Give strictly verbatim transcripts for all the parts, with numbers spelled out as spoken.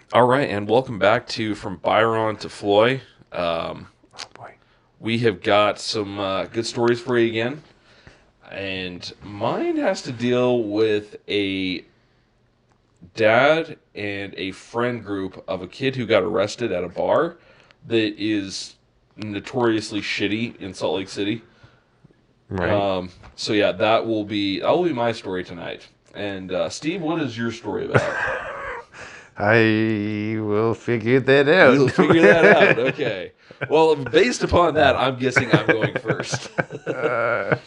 All right, and welcome back to From Byron to Floy. Um, Oh boy. we have got some uh, good stories for you again, and mine has to deal with a dad and a friend group of a kid who got arrested at a bar that is notoriously shitty in Salt Lake City. Right. Um, so yeah, that will be that will be my story tonight. And uh, Steve, what is your story about? I will figure that out. You'll figure that out. Okay. Well, based upon that, I'm guessing I'm going first. Uh,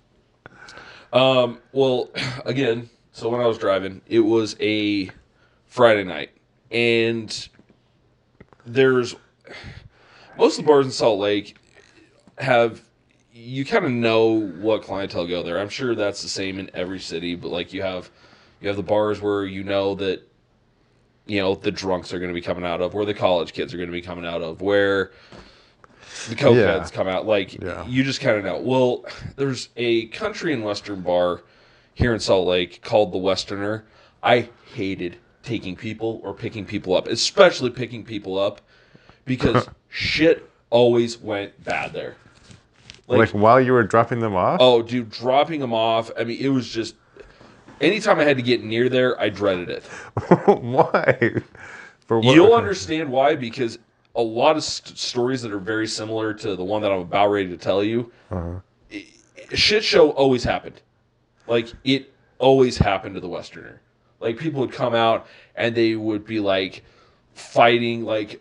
um, well, again, so when I was driving, it was a Friday night, and there's most of the bars in Salt Lake have you kind of know what clientele go there. I'm sure that's the same in every city, but like you have you have the bars where you know that you know the drunks are going to be coming out of, where the college kids are going to be coming out of, where the yeah. cokeheads come out. Like Yeah. you just kind of know. Well, there's a country and western bar here in Salt Lake called the Westerner. I hated taking people or picking people up, especially picking people up, because shit always went bad there. Like, Like, while you were dropping them off? oh, dude, dropping them off. I mean, it was just anytime I had to get near there, I dreaded it. Why? For what? You'll understand why, because a lot of st- stories that are very similar to the one that I'm about ready to tell you, Uh-huh. i- shit show always happened. Like, it always happened to the Westerner. Like, people would come out and they would be like fighting like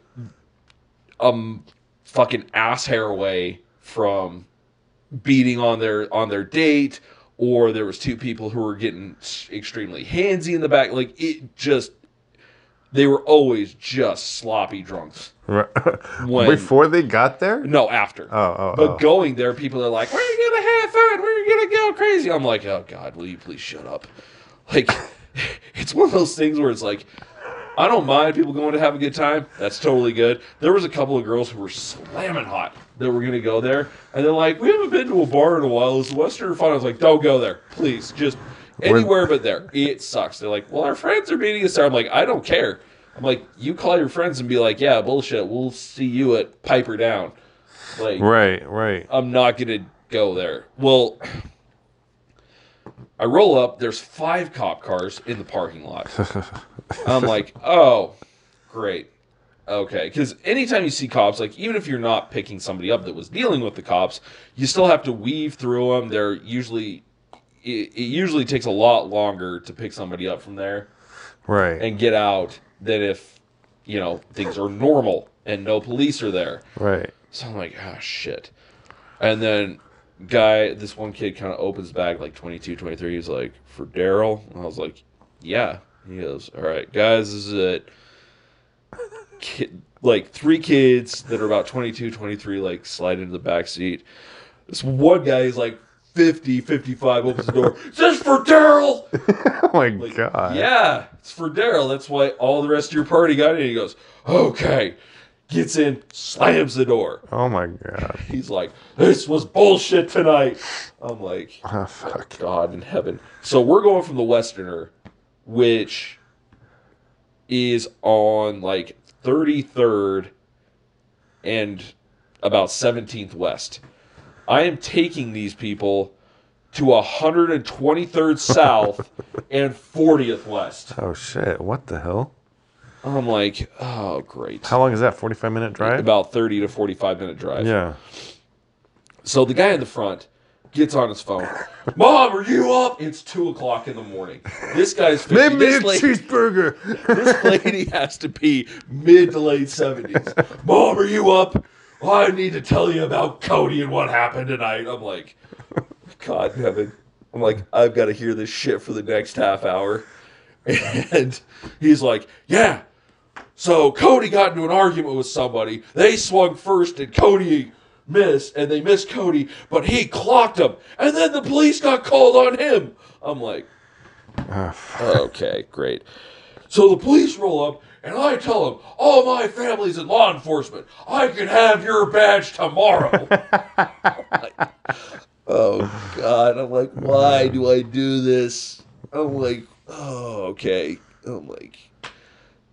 um fucking ass hair away from beating on their on their date, or there was two people who were getting extremely handsy in the back. Like, it just they were always just sloppy drunks. Right. When Before they got there? no after, Oh, oh, but oh. going there, people are like, "We're gonna have fun. We're gonna go crazy." I'm like, "Oh God, will you please shut up?" Like, it's one of those things where it's like, I don't mind people going to have a good time. That's totally good. There was a couple of girls who were slamming hot that were going to go there. And they're like, we haven't been to a bar in a while. Is the Western fun? I was like, don't go there. Please. Just Were- anywhere but there. It sucks. They're like, well, our friends are meeting us there. I'm like, I don't care. I'm like, you call your friends and be like, yeah, bullshit. We'll see you at Piper Down. Like, Right, right. I'm not going to go there. Well, I roll up. There's five cop cars in the parking lot. I'm like, oh, great. Okay. Because anytime you see cops, like, even if you're not picking somebody up that was dealing with the cops, you still have to weave through them. They're usually, it, it usually takes a lot longer to pick somebody up from there Right. and get out than if, you know, things are normal and no police are there. Right. So I'm like, ah, shit. And then, guy, this one kid kind of opens bag like twenty-two, twenty-three. He's like, for Daryl? And I was like, yeah. He goes, all right, guys, this is it. Kid, like three kids that are about twenty-two, twenty-three, like slide into the back seat. This one guy is like fifty, fifty-five, opens the door. Is this for Daryl? Oh my Like, god. yeah, it's for Daryl. That's why all the rest of your party got in. He goes, okay. Gets in, slams the door. Oh my god. He's like, this was bullshit tonight. I'm like, Oh fuck. God in heaven. So we're going from the Westerner, which is on like thirty-third and about seventeenth West. I am taking these people to one hundred twenty-third South and fortieth West. Oh shit. What the hell? I'm like, oh, great. How long is that? forty-five minute drive? About thirty to forty-five minute drive. Yeah. So the guy in the front gets on his phone. Mom, are you up? It's two o'clock in the morning. This guy's fifty. Make me a This, lady, cheeseburger. this lady has to be mid to late seventies. Mom, are you up? Well, I need to tell you about Cody and what happened tonight. I'm like, God in heaven. I'm like, I've got to hear this shit for the next half hour. And he's like, yeah. So Cody got into an argument with somebody. They swung first and Cody missed, and they missed Cody, but he clocked him. And then the police got called on him. I'm like, Oh, fuck. okay, great. So the police roll up, and I tell them, all my family's in law enforcement. I can have your badge tomorrow. Like, oh, God. I'm like, why do I do this? I'm like, oh, okay. I'm like,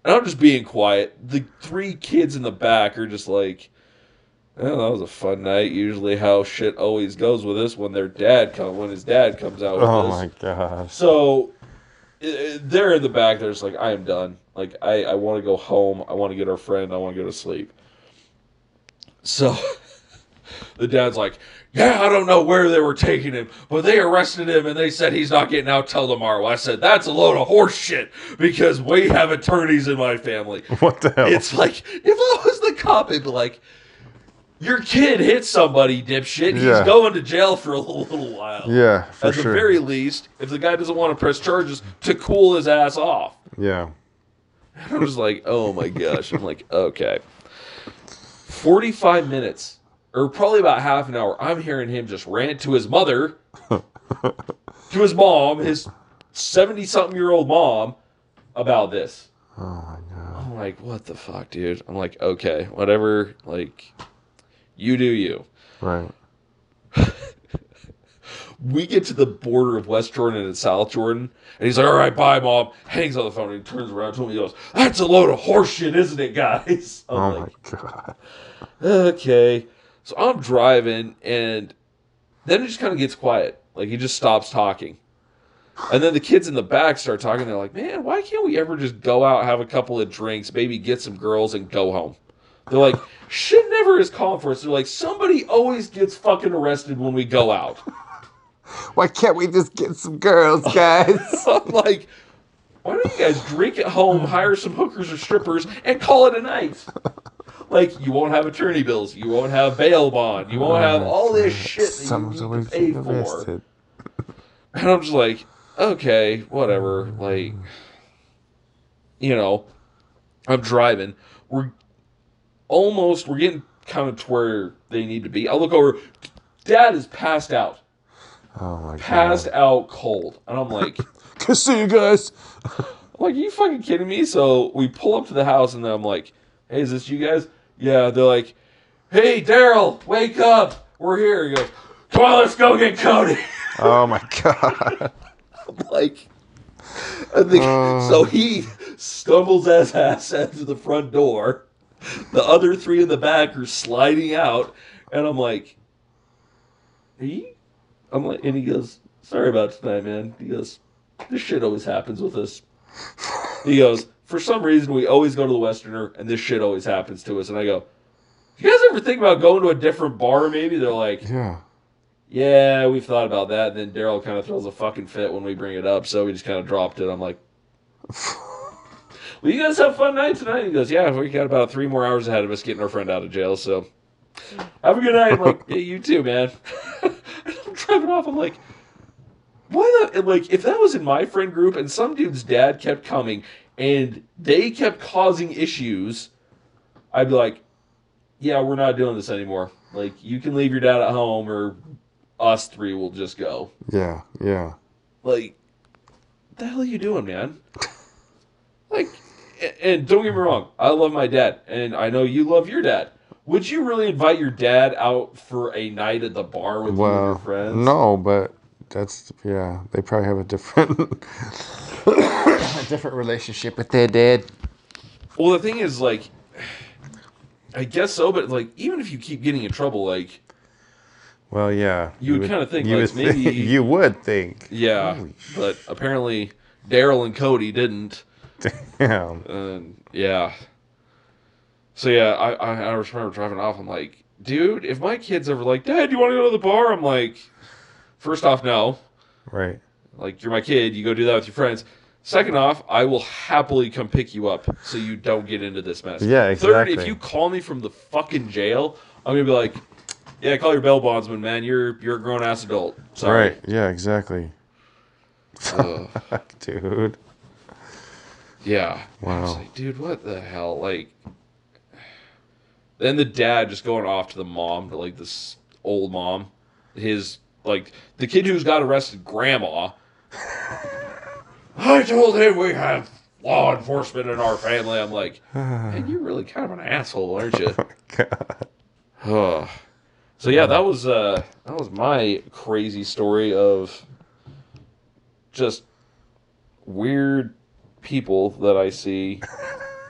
And I'm just being quiet. The three kids in the back are just like, well, that was a fun night. Usually how shit always goes with us when their dad come when his dad comes out with Oh this. my gosh. So uh, they're in the back. They're just like, I am done. Like, I, I want to go home. I want to get our friend. I want to go to sleep. So the dad's like, yeah, I don't know where they were taking him, but they arrested him and they said he's not getting out till tomorrow. I said, that's a load of horse shit because we have attorneys in my family. What the hell? It's like, if I was the cop, it'd be like, your kid hit somebody, dipshit. He's Yeah. going to jail for a little while. Yeah, for At sure. the very least, if the guy doesn't want to press charges, to cool his ass off. Yeah. I'm just like, oh my gosh. I'm like, okay. forty-five minutes, or probably about half an hour, I'm hearing him just rant to his mother, to his mom, his seventy-something-year-old mom, about this. Oh my god. I'm like, what the fuck, dude? I'm like, okay, whatever, like, you do you. Right. We get to the border of West Jordan and South Jordan, and he's like, all right, bye, Mom. Hangs on the phone, and he turns around to him, and he goes, that's a load of horse shit, isn't it, guys? I'm Oh like, my god. okay. So I'm driving, and then it just kind of gets quiet. Like, he just stops talking. And then the kids in the back start talking. They're like, man, why can't we ever just go out, have a couple of drinks, maybe get some girls, and go home? They're like, shit never is calling for us. They're like, somebody always gets fucking arrested when we go out. Why can't we just get some girls, guys? I'm like, why don't you guys drink at home, hire some hookers or strippers, and call it a night? Like, you won't have attorney bills, you won't have bail bond, you won't have all this shit that Someone's you need always to pay getting for. arrested. And I'm just like, okay, whatever. Like, you know, I'm driving. We're almost, we're getting kind of to where they need to be. I look over, Dad is passed out. Oh my Passed god. out cold. And I'm like, Can see you guys. I'm like, are you fucking kidding me? So we pull up to the house, and then I'm like, hey, is this you guys? Yeah, they're like, hey, Daryl, wake up. We're here. He goes, come on, let's go get Cody. Oh my god. I'm like, and the, Uh. so he stumbles his ass into the front door. The other three in the back are sliding out, and I'm like, are you? I'm like, and he goes, sorry about tonight, man. He goes, this shit always happens with us. He goes, for some reason, we always go to the Westerner, and this shit always happens to us. And I go, do you guys ever think about going to a different bar, maybe? They're like, Yeah. yeah, we've thought about that. And then Daryl kind of throws a fucking fit when we bring it up, so we just kind of dropped it. I'm like, well, you guys have a fun night tonight? He goes, yeah, we got about three more hours ahead of us getting our friend out of jail, so have a good night. I'm like, yeah, you too, man. I'm driving off. I'm like, why the, like, if that was in my friend group and some dude's dad kept coming and they kept causing issues, I'd be like, yeah, we're not doing this anymore. Like, you can leave your dad at home or us three will just go. Yeah. Yeah. Like, what the hell are you doing, man? Like, and don't get me wrong, I love my dad, and I know you love your dad. Would you really invite your dad out for a night at the bar with you and your Well, friends? no, but that's yeah. They probably have a different, a different relationship with their dad. Well, the thing is, like, I guess so, but, like, even if you keep getting in trouble, like, Well, yeah. You would kinda think, you like, would maybe- think- you would think. yeah, Holy but apparently Daryl and Cody didn't. Damn. And yeah. So yeah, I, I I just remember driving off. I'm like, dude, if my kids ever like, Dad, do you want to go to the bar? I'm like, first off, no. Right. Like, you're my kid. You go do that with your friends. Second off, I will happily come pick you up so you don't get into this mess. Yeah, Third, if exactly. you call me from the fucking jail, I'm gonna be like, yeah, call your bail bondsman, man. You're you're a grown ass adult. Sorry. Right. Yeah. Exactly. Ugh. Dude. Yeah. I was Wow. like, dude, what the hell? Like, then the dad just going off to the mom, to like this old mom, his like the kid who's got arrested, grandma. I told him we have law enforcement in our family. I'm like, man, you're really kind of an asshole, aren't you? God. Ugh. So yeah, that was uh that was my crazy story of just weird people that I see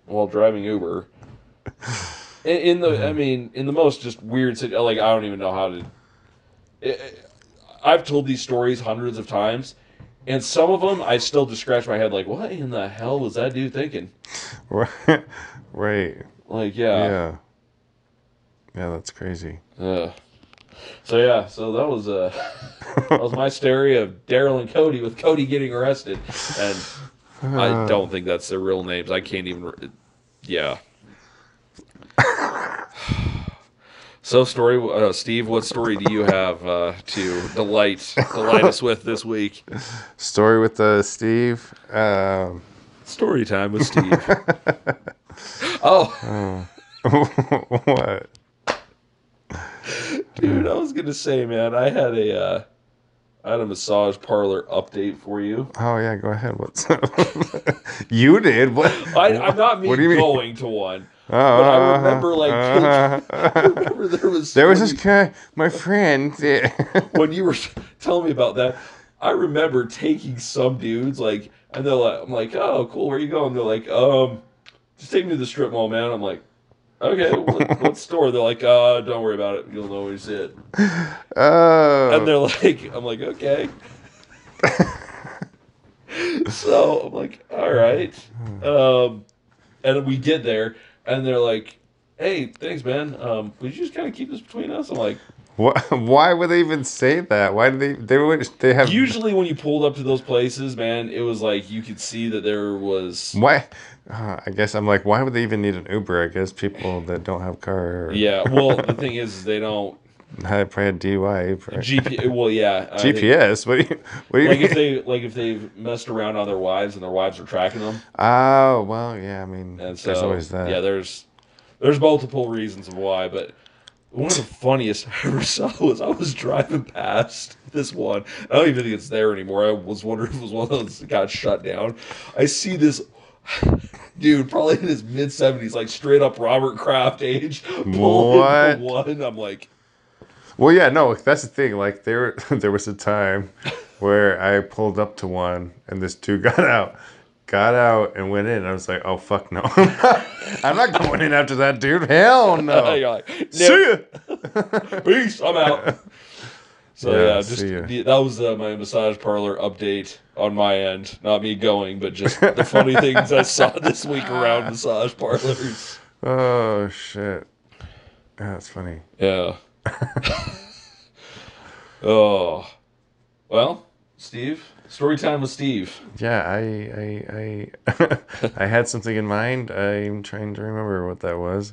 while driving Uber. In, in the, I mean, in the most just weird, sit- like I don't even know how to. It, I've told these stories hundreds of times, and some of them I still just scratch my head, like, what in the hell was that dude thinking? Right. Right. Like, yeah, Yeah. Yeah, that's crazy. uh, so yeah, so that was uh, that was my story of Daryl and Cody, with Cody getting arrested, and I don't think that's their real names. I can't even. Yeah. So, story, uh, Steve. What story do you have uh, to delight delight us with this week? Story with uh, Steve. Um, Story time with Steve. Oh, what? dude, I was gonna say, man, I had a uh, I had a massage parlor update for you. Oh yeah, go ahead. What's up? You did what? I, I'm not me What do you mean? going to one, Uh, but I remember like uh, I remember there was there was when this guy, my friend. Yeah. you, when you were telling me about that. I remember taking some dudes like, and they're like, I'm like, oh, cool, where you going? They're like, um, just take me to the strip mall, man. I'm like, okay, what, what store? They're like, uh, don't worry about it. You'll know where you sit. Oh. And they're like, I'm like, okay. So I'm like, all right. Um, and we get there, and they're like, hey, thanks, man. Um, would you just kind of keep this between us? I'm like, Why, why would they even say that? Why did they? They would. They have. usually when you pulled up to those places, man, it was like you could see that there was. Why? Uh, I guess I'm like, why would they even need an Uber? I guess people that don't have car. Or, Yeah, well, the thing is, they don't. I probably had D U I. Probably. G P. Well, yeah. I G P S. What do you? What do you Like mean? if they like if they've messed around on their wives and their wives are tracking them, Oh well, yeah. I mean, and so there's always that. yeah, there's there's multiple reasons of why, but one of the funniest I ever saw was I was driving past this one. I don't even think it's there anymore. I was wondering if it was one of those that got shut down. I see this dude, probably in his mid seventies, like straight up Robert Kraft age, pulling What? the one. I'm like, Well, yeah, no, that's the thing. Like there, there was a time where I pulled up to one, and this dude got out, got out, and went in. I was like, oh fuck no, I'm not going in after that dude. Hell no. you're like, See "Nope. ya. Peace, I'm out. So Yeah, yeah, just see ya. the, that was uh, my massage parlor update on my end. Not me going, but just the funny things I saw this week around massage parlors. Oh shit. Yeah, that's funny. Yeah. Oh, well, Steve. Story time with Steve. Yeah, I, I, I, I had something in mind. I'm trying to remember what that was.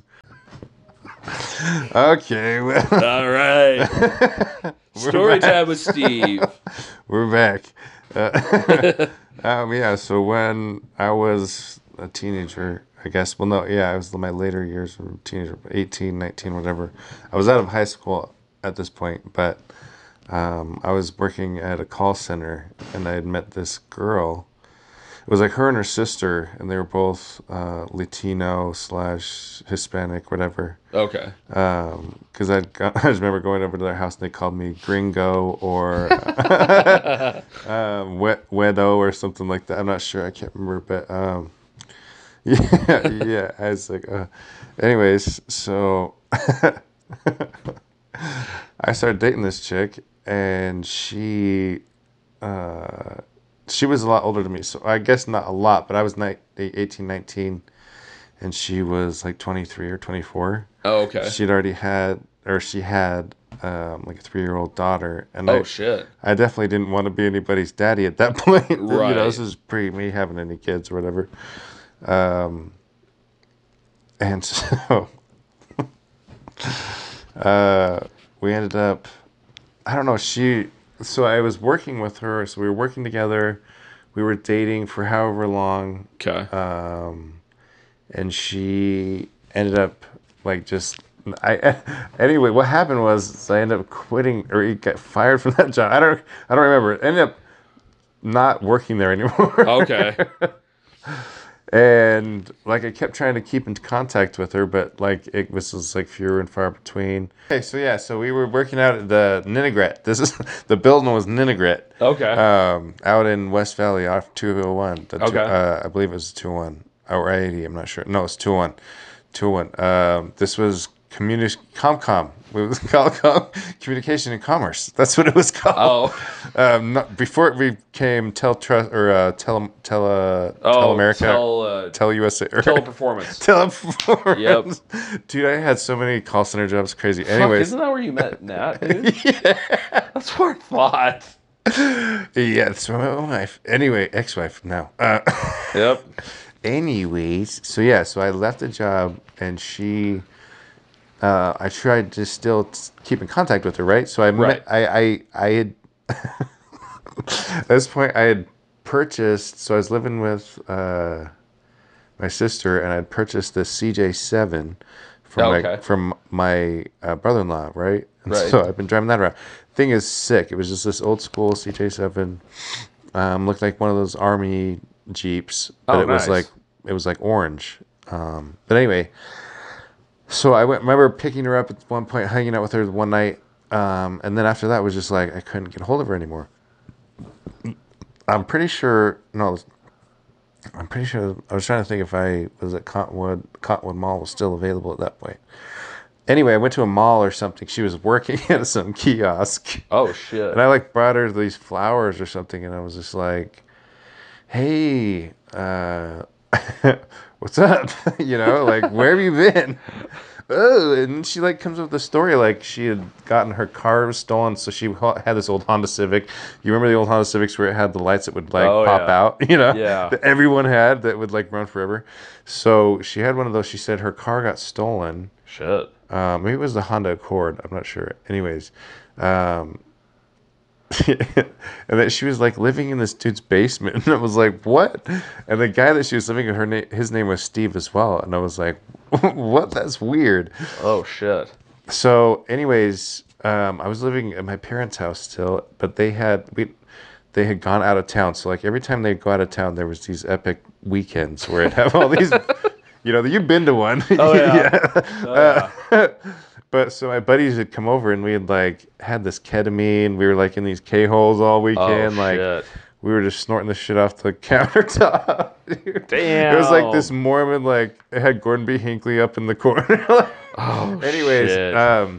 Okay, well, All right. Story time with Steve. we're back. Uh, um, yeah, so when I was a teenager, I guess, well, no, yeah, I was in my later years, of teenager, eighteen, nineteen, whatever. I was out of high school at this point, but um, I was working at a call center, and I had met this girl. It was like her and her sister, and they were both uh, Latino slash Hispanic, whatever. Okay. Because I I just remember going over to their house, and they called me Gringo or um, Wet Wedo or something like that. I'm not sure. I can't remember, but um, yeah, yeah. I was like, uh, anyways, so I started dating this chick, and she. Uh, she was a lot older than me, so I guess not a lot, but I was ni- eighteen, nineteen, and she was like twenty-three or twenty-four. Oh, okay. She'd already had, or she had, um, like a three-year-old daughter, and Oh I, shit. I definitely didn't want to be anybody's daddy at that point. You Right. know, this is pre me having any kids or whatever. Um, and so uh, we ended up, I don't know, she, so I was working with her, so we were working together, we were dating for however long, Okay. um, and she ended up, like, just, I, anyway, what happened was I ended up quitting, or he got fired from that job, I don't, I don't remember, ended up not working there anymore. Okay. And like I kept trying to keep in contact with her, but like it was just like fewer and far between. Okay, so yeah, so we were working out at the Ninigret. This is the building was Ninigret. Okay. Um, out in West Valley off two oh one. The two, Okay. uh, I believe it was two oh one. or eighty. I'm not sure. No, it's two oh one. two oh one. Um, this was communi- ComCom. It was called Com- Communication and Commerce. That's what it was called. Oh. Um, not, before it became Teltrust or uh, Tele, Tele, Oh, Telemerica. Tel, uh, Tele-U S A. Or Teleperformance. Teleperformance. Yep. Dude, I had so many call center jobs. Crazy. Anyways. Fuck, isn't that where you met Nat, dude? Yeah. That's what I thought. Yeah, that's my wife. Anyway, ex-wife now. Uh, yep. Anyways, so yeah, so I left the job and she... Uh, I tried to still t- keep in contact with her, right? So I right. met, I, I, I had, at this point, I had purchased, so I was living with uh, my sister, and I had purchased this C J seven from, oh, okay. my, from my uh, brother-in-law, right? And right. so I've been driving that around. Thing is sick. It was just this old school C J seven. Um, looked like one of those army Jeeps, but oh, it nice. was like, it was like orange. Um, but anyway... So I went, remember picking her up at one point, hanging out with her one night, um, and then after that was just like I couldn't get a hold of her anymore. I'm pretty sure, no, I'm pretty sure, I was trying to think if I was at Cottonwood, Cottonwood Mall was still available at that point. Anyway, I went to a mall or something. She was working at some kiosk. Oh, shit. And I like brought her these flowers or something, and I was just like, hey, uh... what's up? You know, like, where have you been? Oh, and she like comes up with a story like she had gotten her car stolen, so she had this old Honda Civic. You remember the old Honda Civics where it had the lights that would like oh, pop yeah. out, you know, yeah. that everyone had that would like run forever. So she had one of those. She said her car got stolen. Shit. Um, maybe it was the Honda Accord. I'm not sure. Anyways, um, and that she was like living in this dude's basement, and I was like, "What?" And the guy that she was living with, her name, his name was Steve as well, and I was like, "What? That's weird." Oh shit. So, anyways, um, I was living at my parents' house still, but they had we, they had gone out of town. So, like every time they go out of town, there was these epic weekends where it'd have all these, you know, you've been to one. Oh yeah. yeah. Oh, yeah. Uh, But so my buddies had come over and we had like had this ketamine. We were like in these K-holes all weekend. Oh, like shit. we were just snorting the shit off the countertop. Damn. It was like this Mormon, like it had Gordon B. Hinckley up in the corner. oh, Anyways, shit. um,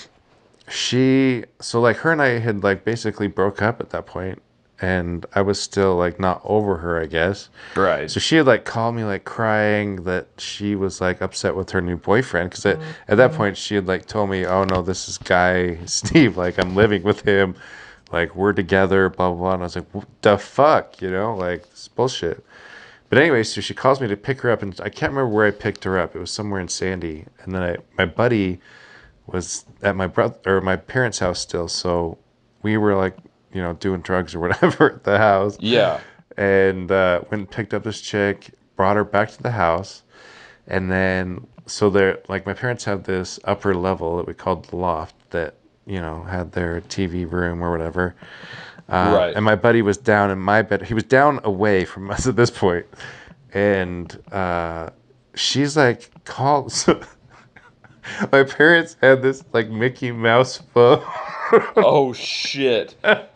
she, so like her and I had like basically broke up at that point. And I was still like not over her, I guess. Right. So she had like called me like crying that she was like upset with her new boyfriend because at, at that point she had like told me, "Oh no, this is guy Steve. Like I'm living with him. Like we're together." Blah blah blah. And I was like, "What the fuck?" You know, like this is bullshit. But anyway, so she calls me to pick her up, and I can't remember where I picked her up. It was somewhere in Sandy, and then I my buddy was at my brother or my parents' house still, so we were like, you know, doing drugs or whatever at the house. Yeah. And uh, went and picked up this chick, brought her back to the house. And then, so they're, like, my parents had this upper level that we called the loft that, you know, had their T V room or whatever. Uh, right. And my buddy was down in my bed. He was down away from us at this point. And uh, she's like, call. So my parents had this, like, Mickey Mouse phone. Oh, shit.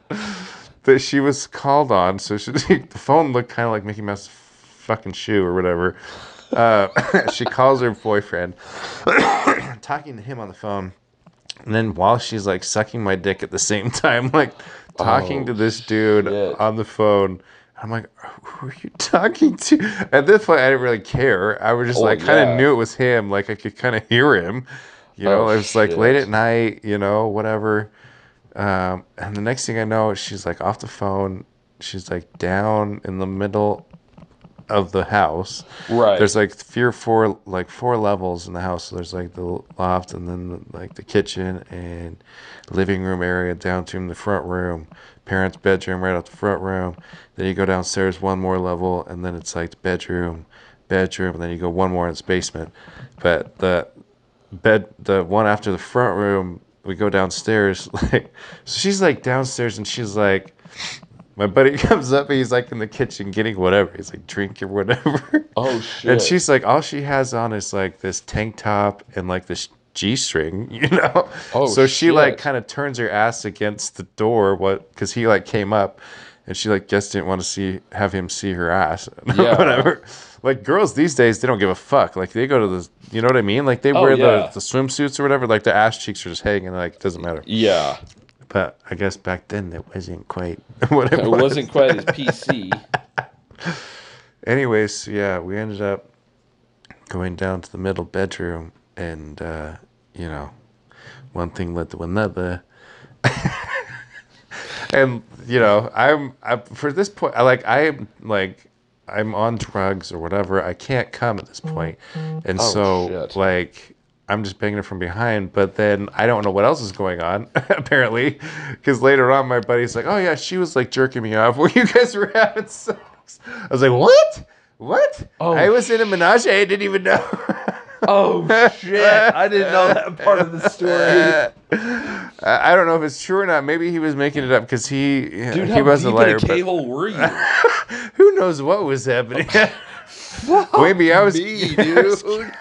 That she was called on, so she, the phone looked kind of like Mickey Mouse's fucking shoe or whatever. Uh, she calls her boyfriend, talking to him on the phone, and then while she's like sucking my dick at the same time, like talking oh, to this dude shit. on the phone. I'm like, who are you talking to? At this point, I didn't really care. I was just oh, like, kind of yeah. knew it was him. Like I could kind of hear him. You know, oh, it was like shit. late at night. You know, whatever. Um, and the next thing I know, she's like off the phone. She's like down in the middle of the house. Right. There's like three or four, like four levels in the house. So there's like the loft and then like the kitchen and living room area down to the front room, parents' bedroom right out the front room. Then you go downstairs one more level and then it's like the bedroom, bedroom, and then you go one more in its basement. But the bed, the one after the front room, we go downstairs, like, so she's like downstairs and she's like, my buddy comes up and he's like in the kitchen getting whatever. He's like drink or whatever. Oh, shit. And she's like, all she has on is like this tank top and like this G-string, you know? Oh, so she shit. like kind of turns her ass against the door, what, because he like came up and she like guess didn't want to see have him see her ass. Yeah. Whatever. Like girls these days, they don't give a fuck. Like they go to the, you know what I mean? Like they Oh, wear yeah. the, the swimsuits or whatever. Like their ass cheeks are just hanging. Like it doesn't matter. Yeah. But I guess back then it wasn't quite what it, It was. wasn't quite as P C. Anyways, yeah, we ended up going down to the middle bedroom, and uh, you know, one thing led to another. And you know, I'm I, for this point, I like I'm like I'm on drugs or whatever. I can't come at this point, and Oh, so shit. like I'm just banging her from behind. But then I don't know what else is going on apparently, because later on my buddy's like, "Oh yeah, she was like jerking me off while you guys were having sex." I was like, "What? What? Oh, I was in a menage. I didn't even know." Oh, shit. I didn't know that part of the story. I I don't know if it's true or not. Maybe he was making it up because he Dude, he how wasn't a deep in liar. a But K-hole were you? who knows what was happening? Maybe I was. Me, dude.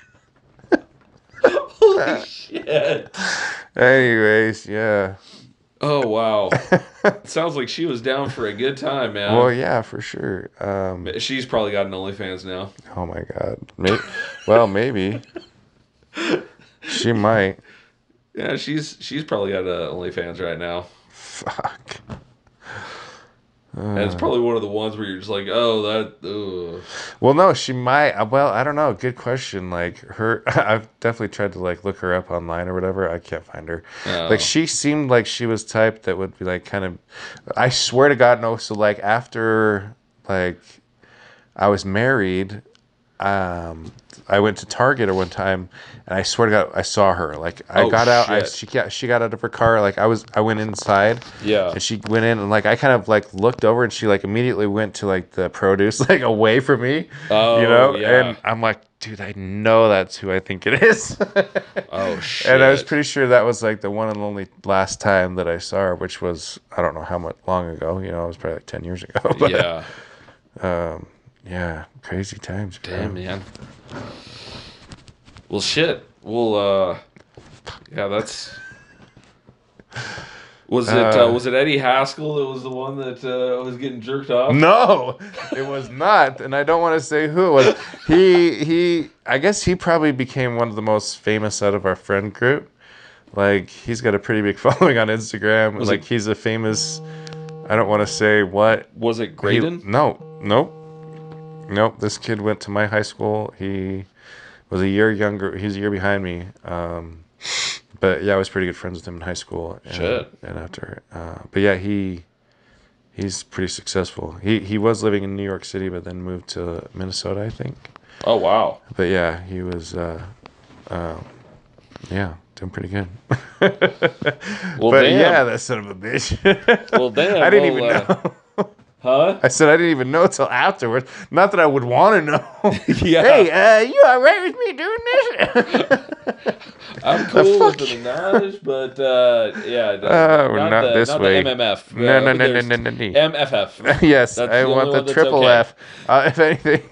Holy shit. Anyways, yeah. Oh, wow. Sounds like she was down for a good time, man. Well, yeah, for sure. Um, She's probably got an OnlyFans now. oh my God. May- well, maybe she might. Yeah, she's she's probably got an OnlyFans right now. Fuck. And it's probably one of the ones where you're just like, oh, that, ugh. Well, no, she might. uh, Well, I don't know. Good question. Like her, I've definitely tried to like look her up online or whatever. I can't find her. Oh. Like she seemed like she was type that would be like kind of. I swear to God, no. So like after like I was married, um, I went to Target at one time, and I swear to God, I saw her. Like I Oh, got out, I, shit. she got she got out of her car. Like I was, I went inside. Yeah. And she went in, and like I kind of like looked over, and she like immediately went to like the produce, like away from me. Oh, you know. yeah. And I'm like, dude, I know that's who I think it is. Oh, shit. And I was pretty sure that was like the one and only last time that I saw her, which was I don't know how much long ago. You know, it was probably like ten years ago. But, Yeah. Um. Yeah. Crazy times. bro. Damn, man. Well, shit. Well, uh, yeah, that's. Was it uh, Uh, was it Eddie Haskell that was the one that uh, was getting jerked off? No, it was not, and I don't want to say who it was. He he. I guess he probably became one of the most famous out of our friend group. Like he's got a pretty big following on Instagram. Was like it- he's a famous. I don't want to say what. Was it He, Graydon? no, nope, nope. This kid went to my high school. He was a year younger. He's a year behind me. Um, but yeah, I was pretty good friends with him in high school. And, Shit. And after, uh, but yeah, he he's pretty successful. He he was living in New York City, but then moved to Minnesota, I think. Oh, wow. But yeah, he was. Uh, uh, yeah, doing pretty good. Well, but damn. yeah, that son of a bitch. Well, damn. I didn't well, even uh, know. Huh? I said I didn't even know until afterwards. Not that I would want to know. Yeah. Hey, uh, you all right with me doing this? I'm cool with fuck the menage, but uh, yeah, the, Oh, not, not the, this not way. the M M F. No, no, no, no, there's no, no, no. M F F. Yes, That's I the want only the one that's triple okay. F. Uh, if anything,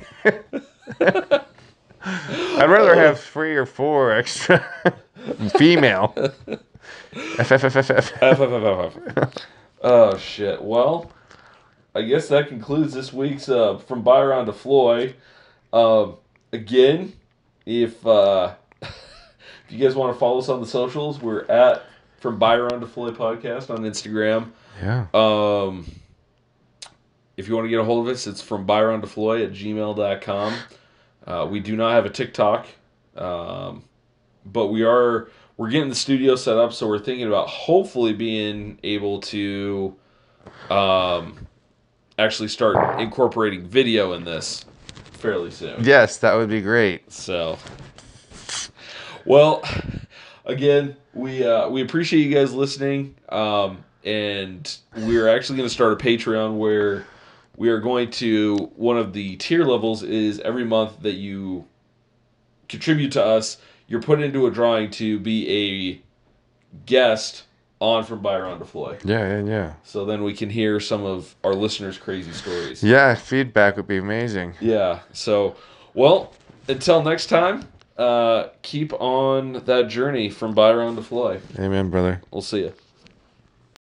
I'd rather have three or four extra female. F F F F F. F, F, F, F, F. Oh shit. Well, I guess that concludes this week's uh, From Byron to Floyd. Um, again, if uh, if you guys want to follow us on the socials, we're at From Byron to Floyd podcast on Instagram. Yeah. Um, if you want to get a hold of us, it's from Byron to Floyd at gmail dot com. Uh, we do not have a TikTok, um, but we are we're getting the studio set up, so we're thinking about hopefully being able to um, actually start incorporating video in this fairly soon. Yes, that would be great. So, well, again, we uh, we appreciate you guys listening, um, and we're actually going to start a Patreon where we are going to, one of the tier levels is every month that you contribute to us, you're put into a drawing to be a guest on From Byron to Floyd. Yeah, yeah, yeah. So then we can hear some of our listeners' crazy stories. Yeah, feedback would be amazing. Yeah. So, well, until next time, uh, keep on that journey from Byron to Floyd. Amen, brother. We'll see you.